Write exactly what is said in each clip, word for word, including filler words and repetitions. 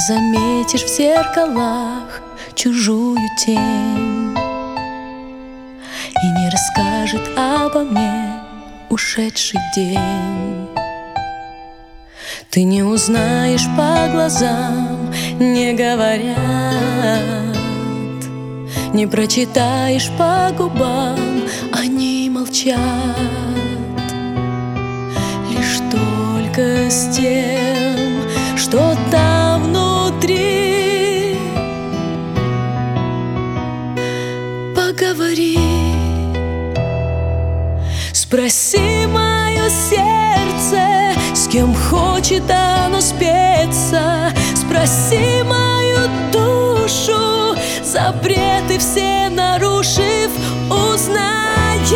заметишь в зеркалах чужую тень, и не расскажет обо мне ушедший день. Ты не узнаешь по глазам, не говорят, не прочитаешь по губам, они молчат. Лишь только с тем, что там внутри, поговори. Спроси мое сердце, с кем хочет оно спеться. Спроси мою душу, запреты все нарушив, узнаешь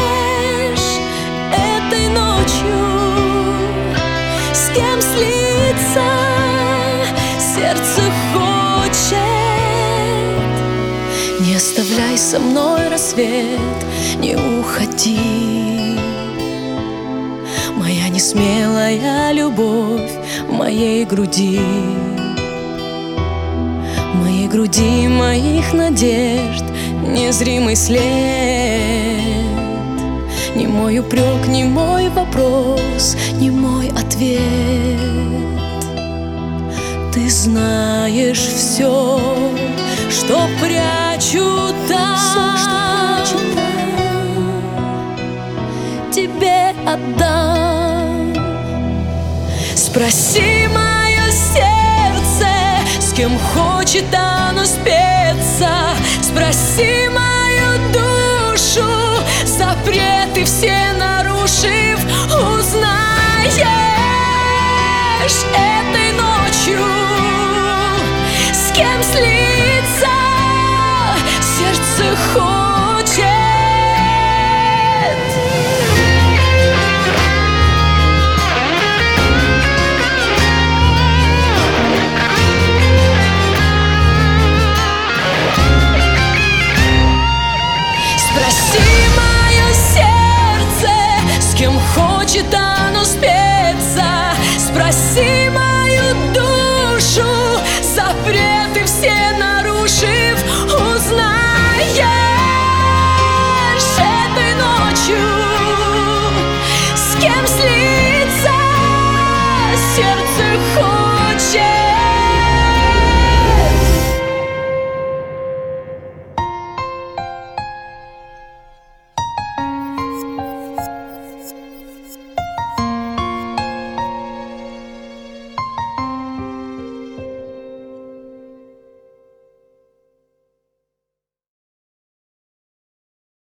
этой ночью, с кем слиться сердце хочет. Не оставляй со мной рассвет, не уходи, моя несмелая любовь моей груди, моей груди, моих надежд незримый след. Не мой упрек, не мой вопрос, не мой ответ. Ты знаешь все, что прячу там, тебе отдам. Спроси мое сердце, с кем хочет оно спеться. Спроси мою душу, запреты все нарушив, узнаешь